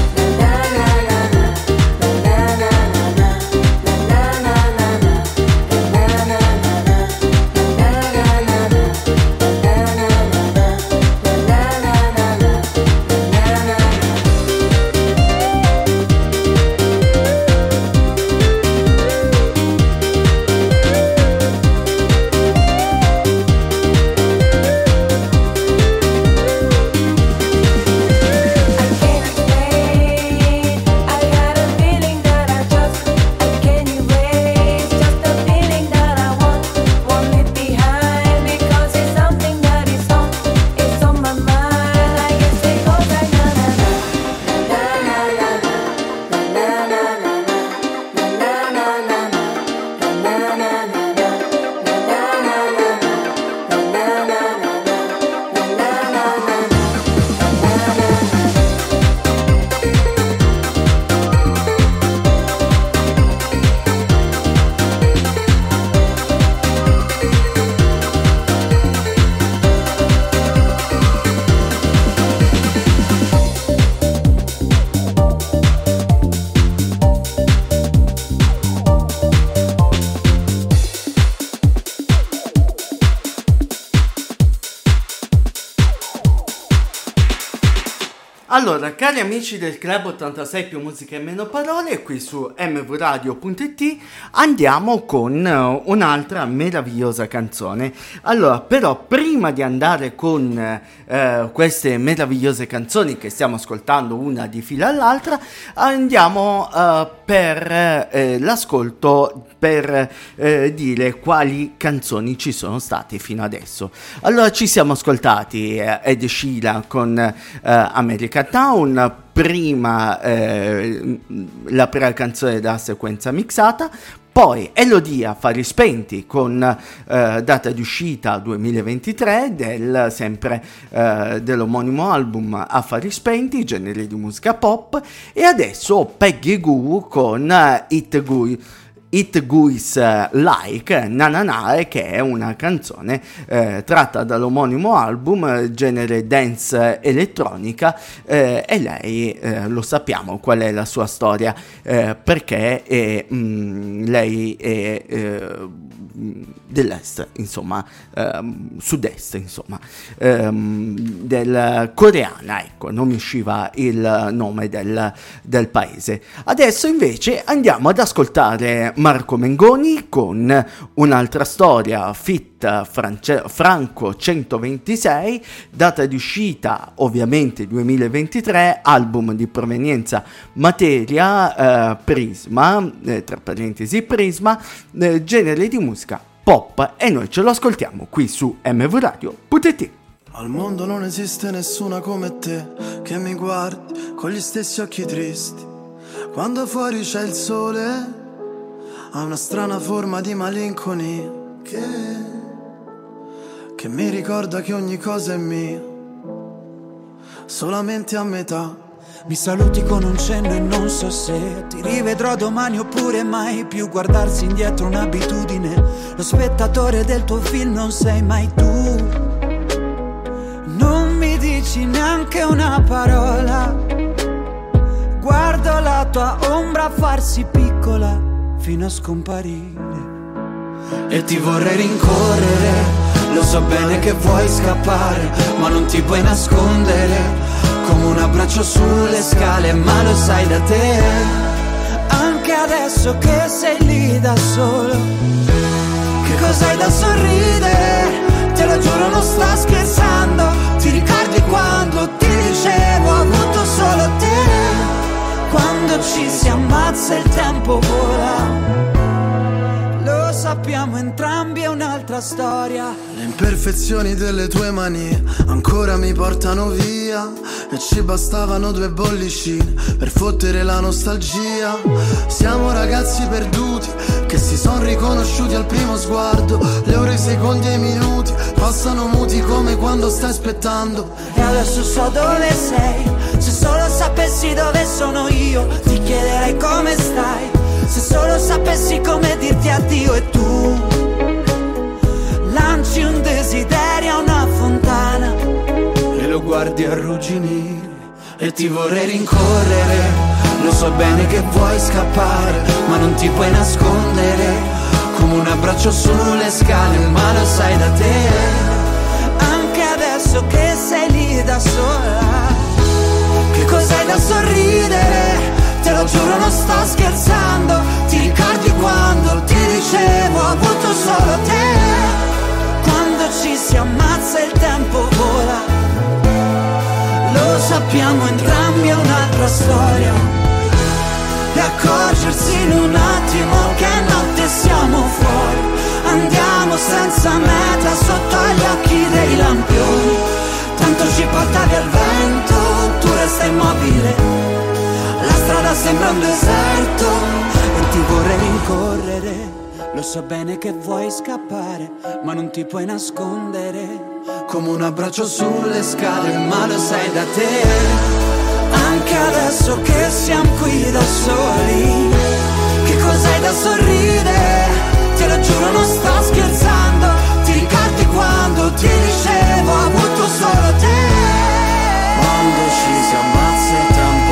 Allora, cari amici del Club ottantasei più musica e meno parole, qui su m v radio punto i t andiamo con uh, un'altra meravigliosa canzone. Allora, però prima di andare con uh, queste meravigliose canzoni che stiamo ascoltando una di fila all'altra, andiamo uh, per uh, l'ascolto per uh, dire quali canzoni ci sono state fino adesso. Allora, ci siamo ascoltati uh, Ed Sheeran con uh, America Town, prima eh, la prima canzone della sequenza mixata, poi Elodie Affari Spenti con eh, data di uscita duemilaventitré del sempre eh, dell'omonimo album Affari Spenti, genere di musica pop, e adesso Peggy Gou con uh, It Gui It Goes Like Na Na Na, che è una canzone eh, tratta dall'omonimo album, genere dance elettronica, eh, e lei eh, lo sappiamo qual è la sua storia, eh, perché è, mh, lei è eh, dell'est, insomma, ehm, sud-est, insomma, ehm, del coreana, ecco, non mi usciva il nome del, del paese. Adesso invece andiamo ad ascoltare Marco Mengoni con un'altra storia, Fit France- Franco centoventisei, data di uscita ovviamente duemilaventitré, album di provenienza Materia, eh, Prisma, eh, tra parentesi Prisma, eh, genere di musica pop, e noi ce lo ascoltiamo qui su m v radio punto i t. Al mondo non esiste nessuna come te che mi guardi con gli stessi occhi tristi. Quando fuori c'è il sole ha una strana forma di malinconia che, che mi ricorda che ogni cosa è mia, solamente a metà. Mi saluti con un cenno e non so se ti rivedrò domani oppure mai più. Guardarsi indietro un'abitudine, lo spettatore del tuo film non sei mai tu. Non mi dici neanche una parola, guardo la tua ombra farsi piccola fino a scomparire. E ti vorrei rincorrere, lo so bene che vuoi scappare, ma non ti puoi nascondere, come un abbraccio sulle scale, ma lo sai da te. Anche adesso che sei lì da solo, che cos'hai da sorridere? Te lo giuro non sto scherzando. Ti ricordi quando ti dicevo ho avuto solo te? Quando ci si ammazza il tempo vola, lo sappiamo entrambi, è un'altra storia. Le imperfezioni delle tue manie ancora mi portano via, e ci bastavano due bollicine per fottere la nostalgia. Siamo ragazzi perduti che si son riconosciuti al primo sguardo. Le ore, i secondi e i minuti passano muti come quando stai aspettando. E adesso so dove sei, se solo sapessi dove sono io ti chiederei come stai. Se solo sapessi come dirti addio e tu lanci un desiderio a una fontana e lo guardi guardi arrugginire e ti vorrei rincorrere. Lo so bene che vuoi scappare, ma non ti puoi nascondere. Come un abbraccio sulle scale, ma lo sai da te. Anche adesso che sei lì da sola, che cos'hai da sorridere? Te lo giuro non sto scherzando. Ti ricordi quando ti dicevo ho avuto solo te? quando ci si ammazza il tempo vola. Lo sappiamo entrambi, è un'altra storia. E accorgersi in un attimo che notte siamo fuori. Andiamo senza meta sotto gli occhi dei lampioni. Tanto ci porta via il vento, tu resta immobile. La strada sembra un deserto e ti vorrei rincorrere. Lo so bene che vuoi scappare, ma non ti puoi nascondere. Come un abbraccio sulle scale, ma lo sai da te. Anche adesso che siamo qui da soli, che cos'hai da sorridere? Te lo giuro non sto scherzando. Ti ricordi quando ti dicevo ho avuto solo te? Quando ci si ammazza il tempo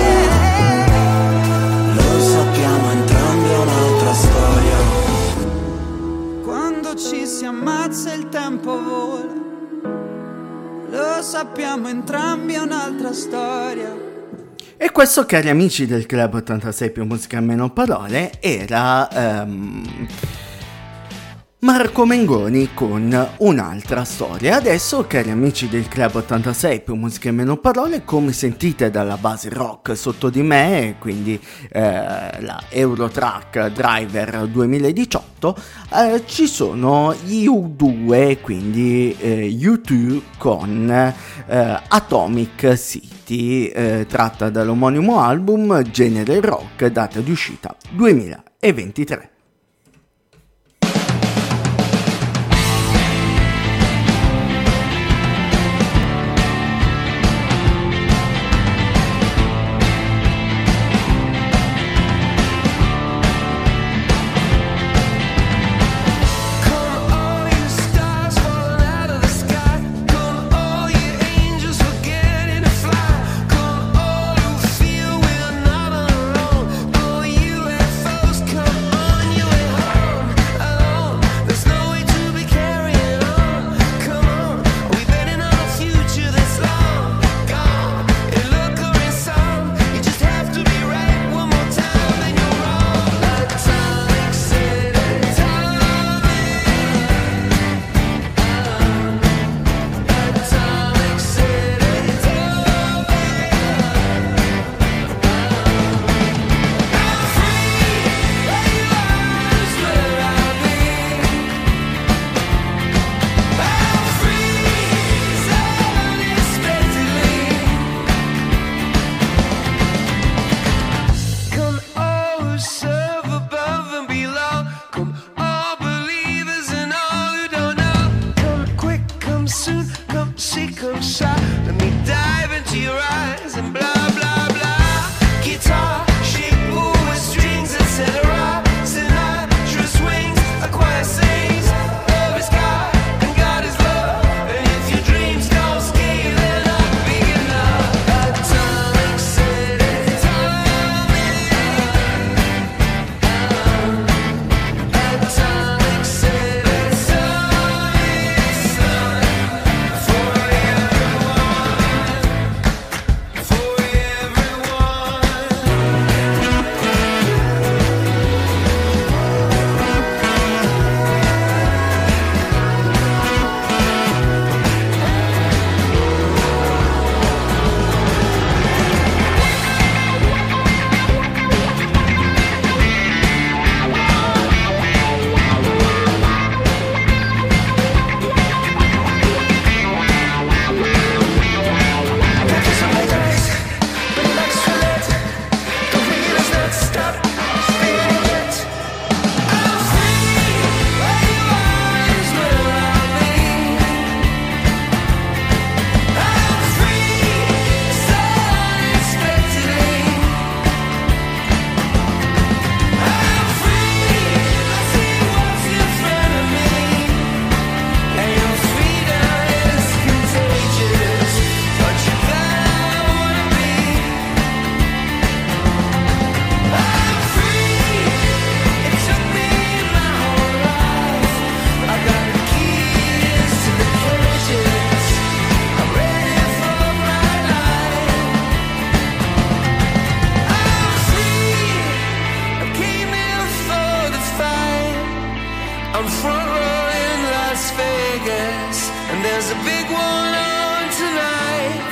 vola. Lo sappiamo entrambi, è un'altra storia. Quando ci si ammazza il tempo vola. Lo sappiamo entrambi, è un'altra storia. E questo, cari amici del Club ottantasei più musica meno parole, era um, Marco Mengoni con un'altra storia. Adesso, cari amici del Club ottantasei più musica meno parole, come sentite dalla base rock sotto di me, quindi eh, la Eurotrack Driver duemiladiciotto, eh, ci sono gli U due, quindi eh, U due con eh, Atomic City, eh, tratta dall'omonimo album Genere Rock, data di uscita duemilaventitré. Come on, I'm front row in Las Vegas, and there's a big one on tonight.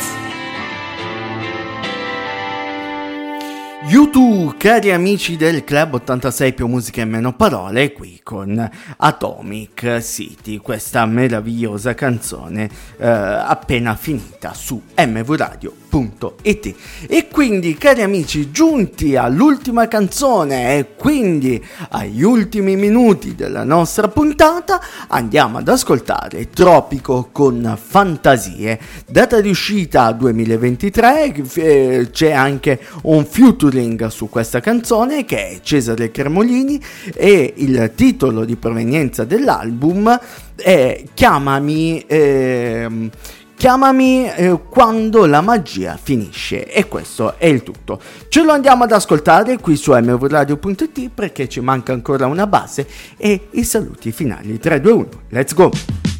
U due, cari amici del Club ottantasei più musica e meno parole, qui con Atomic City, questa meravigliosa canzone eh, appena finita su m v radio punto i t. E quindi, cari amici, giunti all'ultima canzone e quindi agli ultimi minuti della nostra puntata, andiamo ad ascoltare Tropico con Fantasie, data di uscita duemilaventitré. eh, c'è anche un featuring su questa canzone che è Cesare Cremolini, e il titolo di provenienza dell'album è Chiamami eh, Chiamami eh, quando la magia finisce, e questo è il tutto. Ce lo andiamo ad ascoltare qui su m v radio punto i t, perché ci manca ancora una base e i saluti finali. Tre, due, uno, let's go!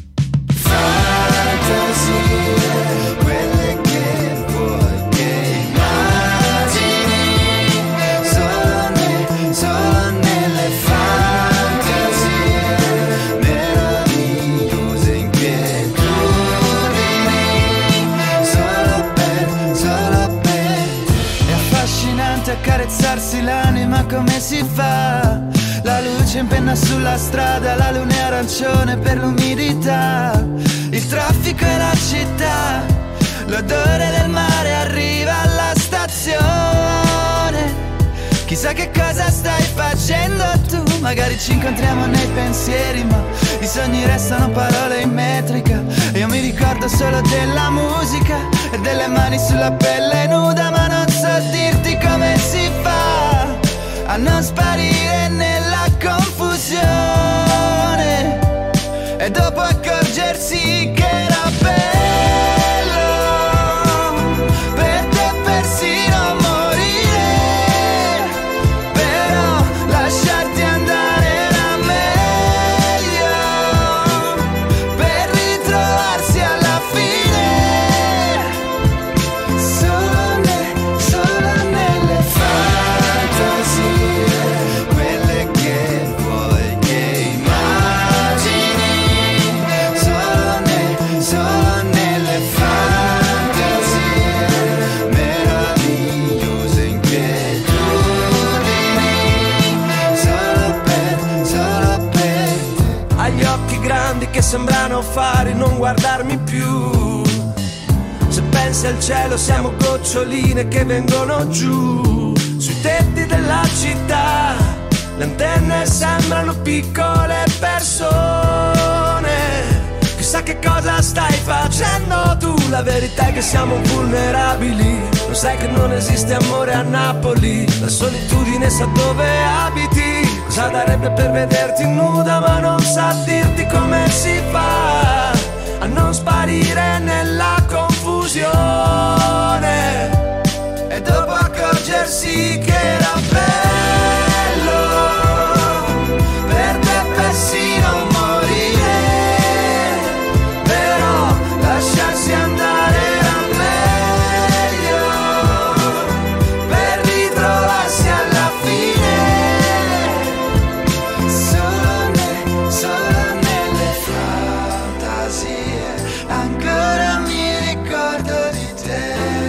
Accarezzarsi l'anima come si fa? La luce in penna sulla strada, la luna è arancione per l'umidità. Il traffico e la città, l'odore del mare arriva alla stazione. Chissà che cosa stai facendo tu, magari ci incontriamo nei pensieri, ma i sogni restano parole in metrica. E io mi ricordo solo della musica e delle mani sulla pelle nuda, ma non so dirti come si fa a non sparire nella confusione e dopo accorgersi che era bello per te persino morire, però lasciarti andare era meglio per ritrovarsi alla fine. Solo, ne, solo nelle fantasie, quelle che vuoi che immagini. Solo, ne, solo nelle fantasie meravigliose inquietudini. Solo per, solo per te. Agli occhi grandi che sembrano fari non guardarmi più. Se pensi al cielo siamo goccioline che vengono giù. Sui tetti della città le antenne sembrano piccole persone. Chissà che cosa stai facendo tu. La verità è che siamo vulnerabili. Lo sai che non esiste amore a Napoli. La solitudine sa dove abiti. Cosa darebbe per vederti nuda, ma non sa dirti come si fa a non sparire nella confusione e dopo accorgersi che era bello per te persino morire, però lasciarsi andare era meglio per ritrovarsi alla fine. Solo, ne, solo nelle fantasie ancora mi ricordo di te.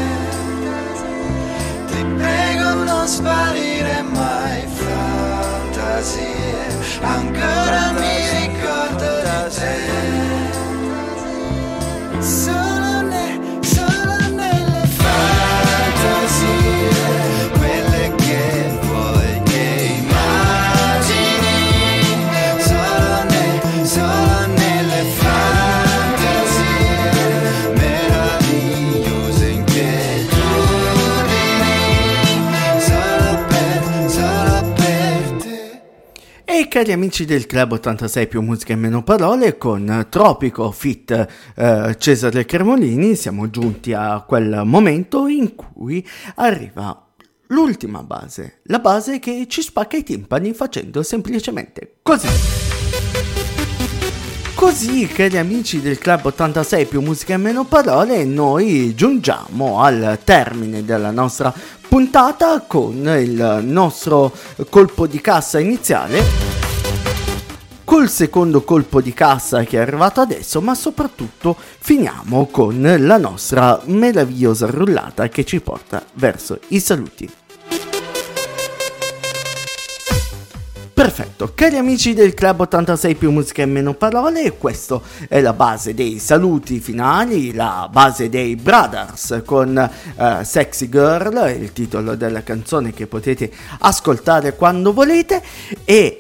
Ti prego non sparire mai, fantasie, ancora mi ricordo di te. Solo, ne, solo nelle fantasie, quelle che vuoi che immagini. Solo, ne, solo nelle fantasie meravigliose inquietudini. Solo per, solo per te. E cari amici del Club ottantasei più musica e meno parole, con Tropico fit eh, Cesare Cremolini siamo giunti a quel momento in cui arriva l'ultima base, la base che ci spacca i timpani facendo semplicemente così. Così, cari amici del Club ottantasei più musica e meno parole, noi giungiamo al termine della nostra puntata con il nostro colpo di cassa iniziale. col secondo colpo di cassa che è arrivato adesso, ma soprattutto finiamo con la nostra meravigliosa rullata che ci porta verso i saluti. Perfetto, cari amici del Club ottantasei più musica e meno parole, questa è la base dei saluti finali, la base dei Brothers con uh, Sexy Girl, il titolo della canzone che potete ascoltare quando volete, e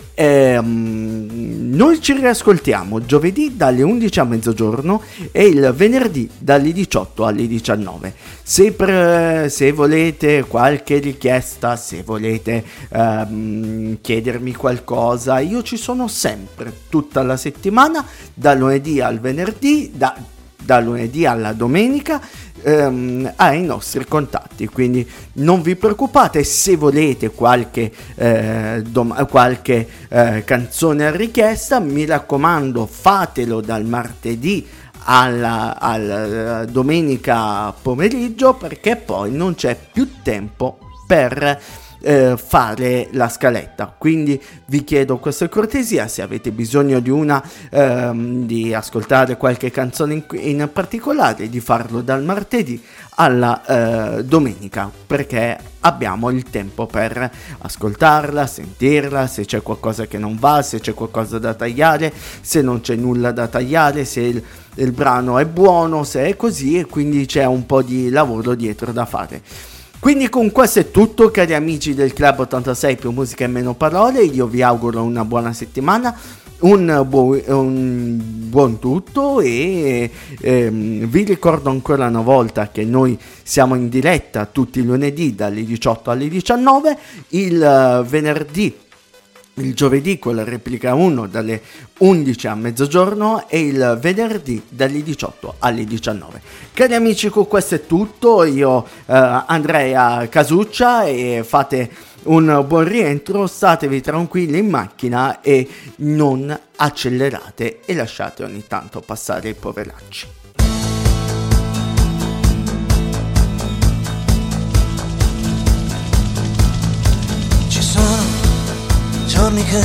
ehm, noi ci riascoltiamo giovedì dalle undici a mezzogiorno e il venerdì dalle diciotto alle diciannove. Se, per, se volete qualche richiesta, se volete ehm, chiedermi qualcosa, io ci sono sempre, tutta la settimana, da lunedì al venerdì, da, da lunedì alla domenica, ehm, ai nostri contatti, quindi non vi preoccupate. Se volete qualche, eh, dom- qualche eh, canzone a richiesta, mi raccomando, fatelo dal martedì alla, alla domenica pomeriggio, perché poi non c'è più tempo per eh, fare la scaletta. Quindi vi chiedo questa cortesia, se avete bisogno di una ehm, di ascoltare qualche canzone in, in particolare, di farlo dal martedì alla eh, domenica, perché abbiamo il tempo per ascoltarla, sentirla, se c'è qualcosa che non va, se c'è qualcosa da tagliare, se non c'è nulla da tagliare, se il, il brano è buono, se è così, e quindi c'è un po' di lavoro dietro da fare. Quindi con questo è tutto, cari amici del Club ottantasei più musica e meno parole. Io vi auguro una buona settimana, un, bu- un buon tutto, e ehm, vi ricordo ancora una volta che noi siamo in diretta tutti i lunedì dalle diciotto alle diciannove, il uh, venerdì, il giovedì con la replica uno dalle undici a mezzogiorno e il venerdì dalle diciotto alle diciannove. Cari amici, con questo è tutto, io eh, andrei a casuccia e fate un buon rientro, statevi tranquilli in macchina e non accelerate e lasciate ogni tanto passare i poveracci. Ci sono giorni che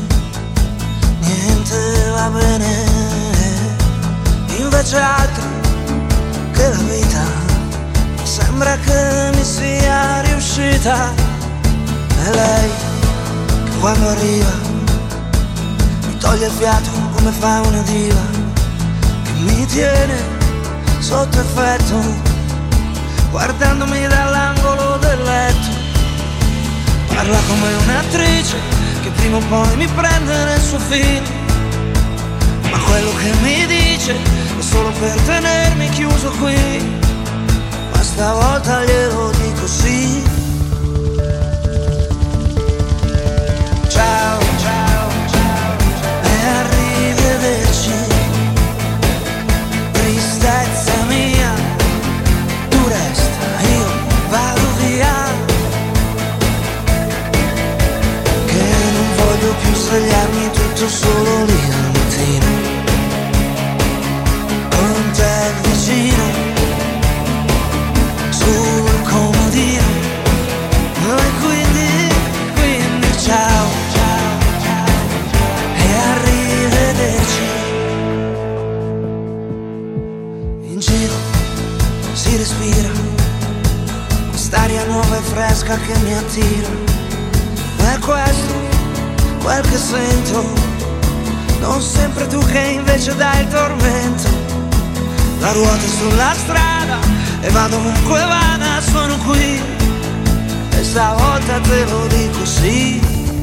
niente va bene, invece altri che la vita sembra che mi sia riuscita. E lei che quando arriva mi toglie il fiato come fa una diva, che mi tiene sotto effetto guardandomi dall'angolo del letto. Parla come un'attrice che prima o poi mi prende nel suo film, ma quello che mi dice è solo per tenermi chiuso qui. Ma stavolta glielo dico sì. Ciao, ciao, ciao, e arrivederci. Tristezza mia, tu resta, io vado via, che non voglio più svegliarmi tutto solo lì al mattino, con te vicino, sul comodino. E quindi, quindi ciao, ciao, ciao, e arrivederci. In giro si respira quest'aria nuova e fresca che mi attira. È questo quel che sento, non sempre tu che invece dai il tormento. La ruota è sulla strada e vado ovunque vada, sono qui, e stavolta te lo dico sì.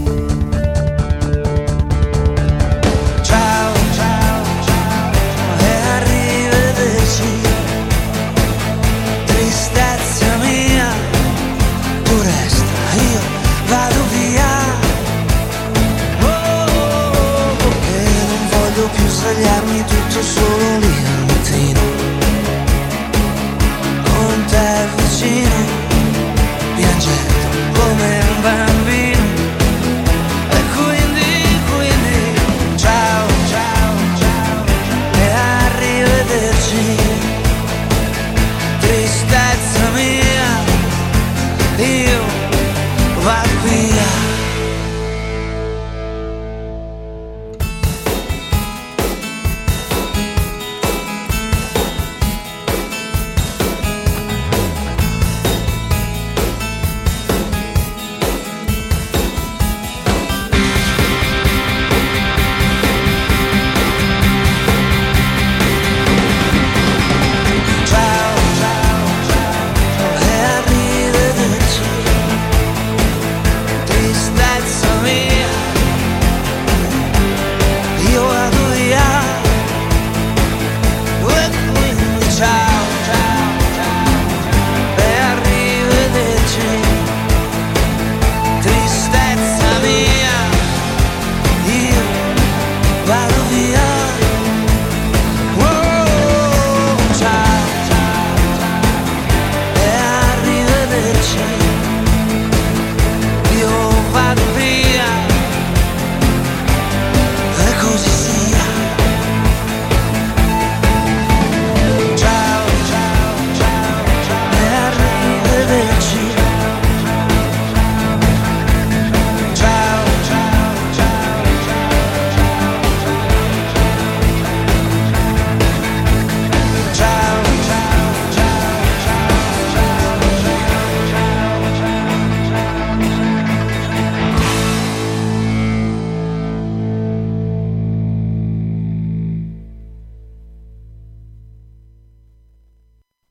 Ciao, ciao, ciao, e arrivederci. Tristezza mia, tu resta, io vado via. Oh, oh, oh, che non voglio più svegliarmi